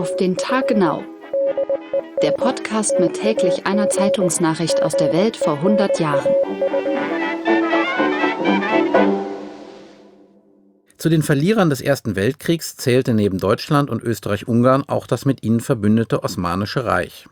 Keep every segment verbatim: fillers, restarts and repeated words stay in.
Auf den Tag genau. Der Podcast mit täglich einer Zeitungsnachricht aus der Welt vor hundert Jahren. Zu den Verlierern des Ersten Weltkriegs zählte neben Deutschland und Österreich-Ungarn auch das mit ihnen verbündete Osmanische Reich.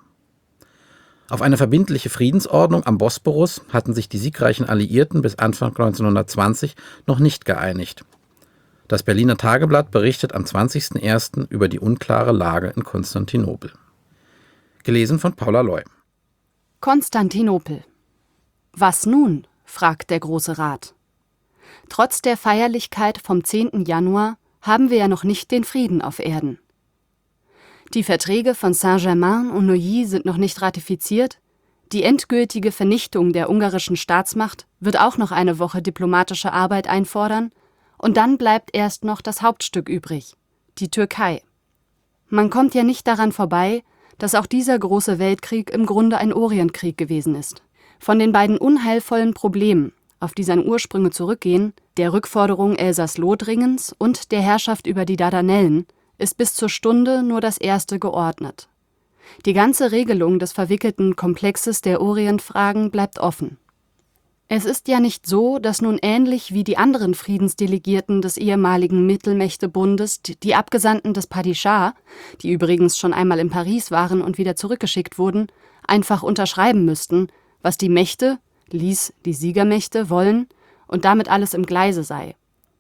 Auf eine verbindliche Friedensordnung am Bosporus hatten sich die siegreichen Alliierten bis Anfang neunzehnhundertzwanzig noch nicht geeinigt. Das Berliner Tageblatt berichtet am zwanzigsten ersten über die unklare Lage in Konstantinopel. Gelesen von Paula Loy. Konstantinopel. Was nun? Fragt der Große Rat. Trotz der Feierlichkeit vom zehnten Januar haben wir ja noch nicht den Frieden auf Erden. Die Verträge von Saint-Germain und Neuilly sind noch nicht ratifiziert. Die endgültige Vernichtung der ungarischen Staatsmacht wird auch noch eine Woche diplomatische Arbeit einfordern. Und dann bleibt erst noch das Hauptstück übrig, die Türkei. Man kommt ja nicht daran vorbei, dass auch dieser große Weltkrieg im Grunde ein Orientkrieg gewesen ist. Von den beiden unheilvollen Problemen, auf die seine Ursprünge zurückgehen, der Rückforderung Elsass-Lothringens und der Herrschaft über die Dardanellen, ist bis zur Stunde nur das erste geordnet. Die ganze Regelung des verwickelten Komplexes der Orientfragen bleibt offen. Es ist ja nicht so, dass nun ähnlich wie die anderen Friedensdelegierten des ehemaligen Mittelmächtebundes die Abgesandten des Padischah, die übrigens schon einmal in Paris waren und wieder zurückgeschickt wurden, einfach unterschreiben müssten, was die Mächte, ließ die Siegermächte, wollen und damit alles im Gleise sei.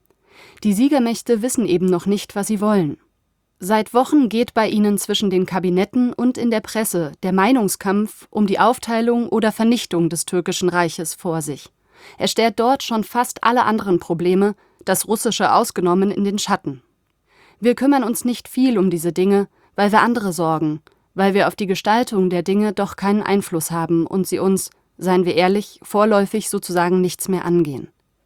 Die Siegermächte wissen eben noch nicht, was sie wollen. Seit Wochen geht bei ihnen zwischen den Kabinetten und in der Presse der Meinungskampf um die Aufteilung oder Vernichtung des türkischen Reiches vor sich. Er stellt dort schon fast alle anderen Probleme, das Russische ausgenommen, in den Schatten. Wir kümmern uns nicht viel um diese Dinge, weil wir andere sorgen, weil wir auf die Gestaltung der Dinge doch keinen Einfluss haben und sie uns, seien wir ehrlich, vorläufig sozusagen nichts mehr angehen.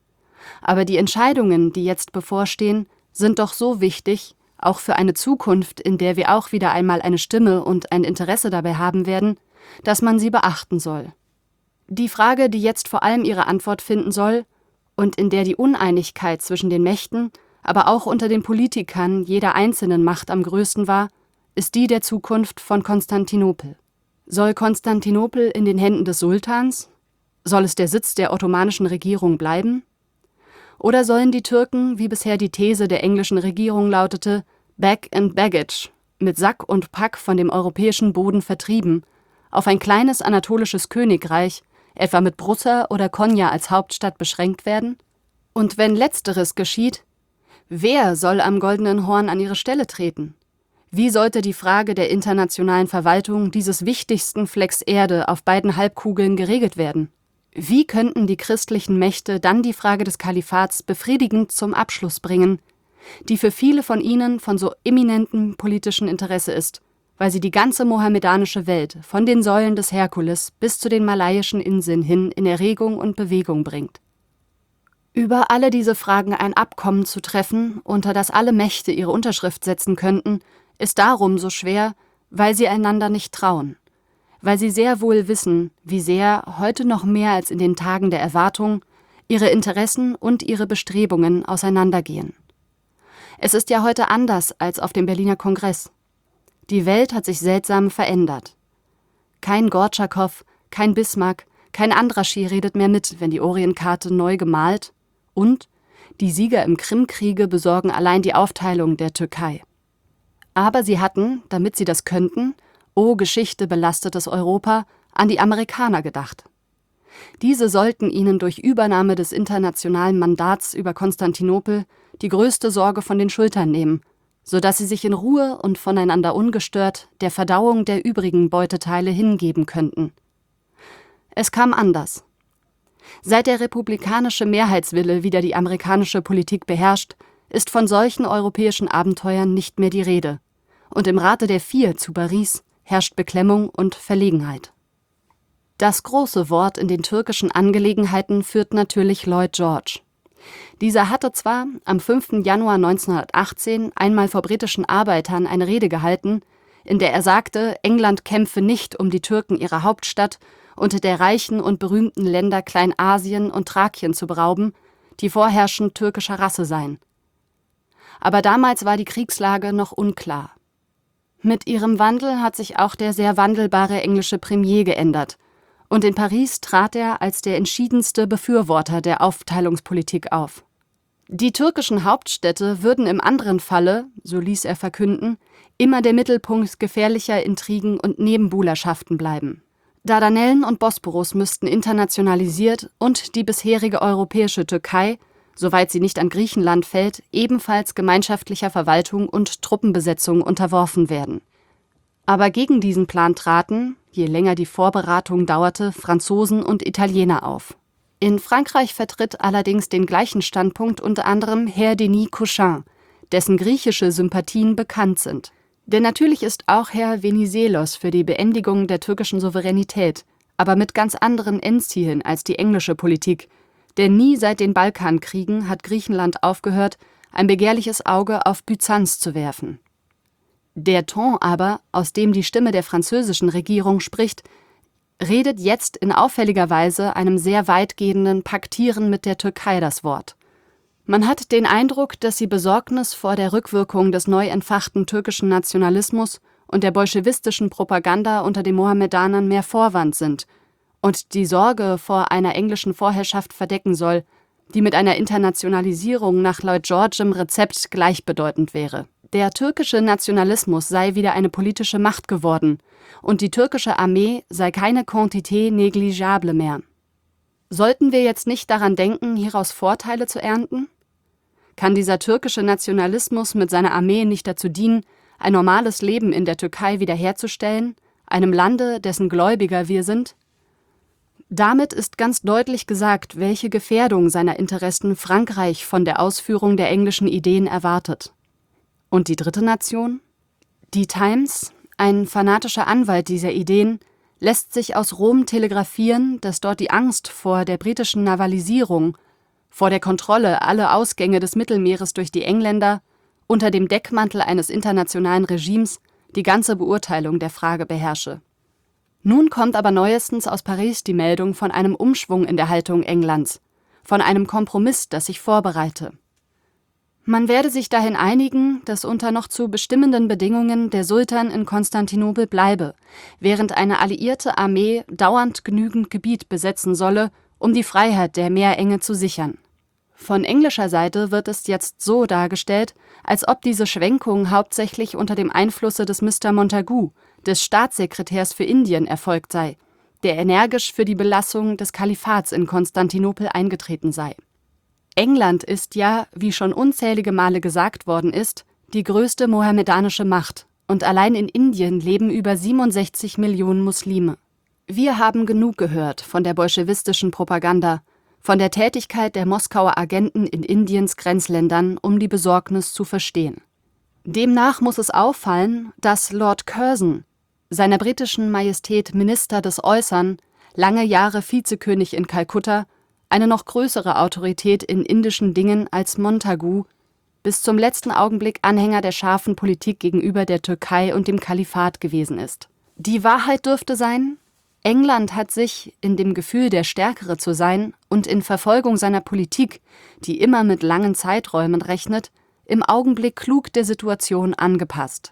Aber die Entscheidungen, die jetzt bevorstehen, sind doch so wichtig, auch für eine Zukunft, in der wir auch wieder einmal eine Stimme und ein Interesse dabei haben werden, dass man sie beachten soll. Die Frage, die jetzt vor allem ihre Antwort finden soll und in der die Uneinigkeit zwischen den Mächten, aber auch unter den Politikern jeder einzelnen Macht am größten war, ist die der Zukunft von Konstantinopel. Soll Konstantinopel in den Händen des Sultans? Soll es der Sitz der ottomanischen Regierung bleiben? Oder sollen die Türken, wie bisher die These der englischen Regierung lautete, Bag and Baggage, mit Sack und Pack von dem europäischen Boden vertrieben, auf ein kleines anatolisches Königreich, etwa mit Brussa oder Konya als Hauptstadt beschränkt werden? Und wenn Letzteres geschieht, wer soll am Goldenen Horn an ihre Stelle treten? Wie sollte die Frage der internationalen Verwaltung dieses wichtigsten Flecks Erde auf beiden Halbkugeln geregelt werden? Wie könnten die christlichen Mächte dann die Frage des Kalifats befriedigend zum Abschluss bringen, die für viele von ihnen von so eminentem politischen Interesse ist, weil sie die ganze mohammedanische Welt von den Säulen des Herkules bis zu den malayischen Inseln hin in Erregung und Bewegung bringt? Über alle diese Fragen ein Abkommen zu treffen, unter das alle Mächte ihre Unterschrift setzen könnten, ist darum so schwer, weil sie einander nicht trauen. Weil sie sehr wohl wissen, wie sehr, heute noch mehr als in den Tagen der Erwartung, ihre Interessen und ihre Bestrebungen auseinandergehen. Es ist ja heute anders als auf dem Berliner Kongress. Die Welt hat sich seltsam verändert. Kein Gortschakow, kein Bismarck, kein Andrassy redet mehr mit, wenn die Orienkarte neu gemalt, und die Sieger im Krimkriege besorgen allein die Aufteilung der Türkei. Aber sie hatten, damit sie das könnten, O Geschichte belastetes Europa, an die Amerikaner gedacht. Diese sollten ihnen durch Übernahme des internationalen Mandats über Konstantinopel die größte Sorge von den Schultern nehmen, sodass sie sich in Ruhe und voneinander ungestört der Verdauung der übrigen Beuteteile hingeben könnten. Es kam anders. Seit der republikanische Mehrheitswille wieder die amerikanische Politik beherrscht, ist von solchen europäischen Abenteuern nicht mehr die Rede. Und im Rate der Vier zu Paris herrscht Beklemmung und Verlegenheit. Das große Wort in den türkischen Angelegenheiten führt natürlich Lloyd George. Dieser hatte zwar am fünften Januar neunzehnhundertachtzehn einmal vor britischen Arbeitern eine Rede gehalten, in der er sagte, England kämpfe nicht um die Türken ihrer Hauptstadt und der reichen und berühmten Länder Kleinasien und Thrakien zu berauben, die vorherrschend türkischer Rasse seien. Aber damals war die Kriegslage noch unklar. Mit ihrem Wandel hat sich auch der sehr wandelbare englische Premier geändert. Und in Paris trat er als der entschiedenste Befürworter der Aufteilungspolitik auf. Die türkischen Hauptstädte würden im anderen Falle, so ließ er verkünden, immer der Mittelpunkt gefährlicher Intrigen und Nebenbuhlerschaften bleiben. Dardanellen und Bosporus müssten internationalisiert und die bisherige europäische Türkei, soweit sie nicht an Griechenland fällt, ebenfalls gemeinschaftlicher Verwaltung und Truppenbesetzung unterworfen werden. Aber gegen diesen Plan traten, je länger die Vorberatung dauerte, Franzosen und Italiener auf. In Frankreich vertritt allerdings den gleichen Standpunkt unter anderem Herr Denis Cochin, dessen griechische Sympathien bekannt sind. Denn natürlich ist auch Herr Venizelos für die Beendigung der türkischen Souveränität, aber mit ganz anderen Endzielen als die englische Politik, denn nie seit den Balkankriegen hat Griechenland aufgehört, ein begehrliches Auge auf Byzanz zu werfen. Der Ton aber, aus dem die Stimme der französischen Regierung spricht, redet jetzt in auffälliger Weise einem sehr weitgehenden Paktieren mit der Türkei das Wort. Man hat den Eindruck, dass sie Besorgnis vor der Rückwirkung des neu entfachten türkischen Nationalismus und der bolschewistischen Propaganda unter den Mohammedanern mehr Vorwand sind und die Sorge vor einer englischen Vorherrschaft verdecken soll, die mit einer Internationalisierung nach Lloyd Georgem Rezept gleichbedeutend wäre. Der türkische Nationalismus sei wieder eine politische Macht geworden und die türkische Armee sei keine Quantité négligeable mehr. Sollten wir jetzt nicht daran denken, hieraus Vorteile zu ernten? Kann dieser türkische Nationalismus mit seiner Armee nicht dazu dienen, ein normales Leben in der Türkei wiederherzustellen, einem Lande, dessen Gläubiger wir sind? Damit ist ganz deutlich gesagt, welche Gefährdung seiner Interessen Frankreich von der Ausführung der englischen Ideen erwartet. Und die dritte Nation? Die Times, ein fanatischer Anwalt dieser Ideen, lässt sich aus Rom telegrafieren, dass dort die Angst vor der britischen Navalisierung, vor der Kontrolle aller Ausgänge des Mittelmeeres durch die Engländer, unter dem Deckmantel eines internationalen Regimes die ganze Beurteilung der Frage beherrsche. Nun kommt aber neuestens aus Paris die Meldung von einem Umschwung in der Haltung Englands, von einem Kompromiss, das sich vorbereite. Man werde sich dahin einigen, dass unter noch zu bestimmenden Bedingungen der Sultan in Konstantinopel bleibe, während eine alliierte Armee dauernd genügend Gebiet besetzen solle, um die Freiheit der Meerenge zu sichern. Von englischer Seite wird es jetzt so dargestellt, als ob diese Schwenkung hauptsächlich unter dem Einflusse des Mister Montagu, des Staatssekretärs für Indien, erfolgt sei, der energisch für die Belassung des Kalifats in Konstantinopel eingetreten sei. England ist ja, wie schon unzählige Male gesagt worden ist, die größte mohammedanische Macht und allein in Indien leben über siebenundsechzig Millionen Muslime. Wir haben genug gehört von der bolschewistischen Propaganda, von der Tätigkeit der Moskauer Agenten in Indiens Grenzländern, um die Besorgnis zu verstehen. Demnach muss es auffallen, dass Lord Curzon, seiner britischen Majestät Minister des Äußern, lange Jahre Vizekönig in Kalkutta, eine noch größere Autorität in indischen Dingen als Montagu, bis zum letzten Augenblick Anhänger der scharfen Politik gegenüber der Türkei und dem Kalifat gewesen ist. Die Wahrheit dürfte sein, England hat sich, in dem Gefühl, der Stärkere zu sein und in Verfolgung seiner Politik, die immer mit langen Zeiträumen rechnet, im Augenblick klug der Situation angepasst.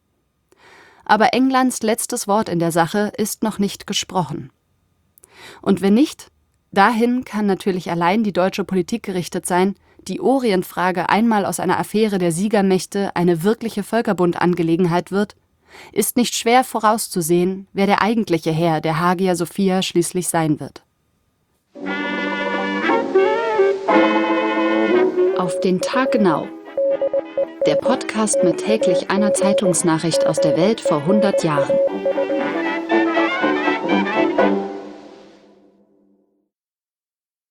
Aber Englands letztes Wort in der Sache ist noch nicht gesprochen. Und wenn nicht, dahin kann natürlich allein die deutsche Politik gerichtet sein, die Orientfrage einmal aus einer Affäre der Siegermächte eine wirkliche Völkerbundangelegenheit wird, ist nicht schwer vorauszusehen, wer der eigentliche Herr der Hagia Sophia schließlich sein wird. Auf den Tag genau. Der Podcast mit täglich einer Zeitungsnachricht aus der Welt vor hundert Jahren.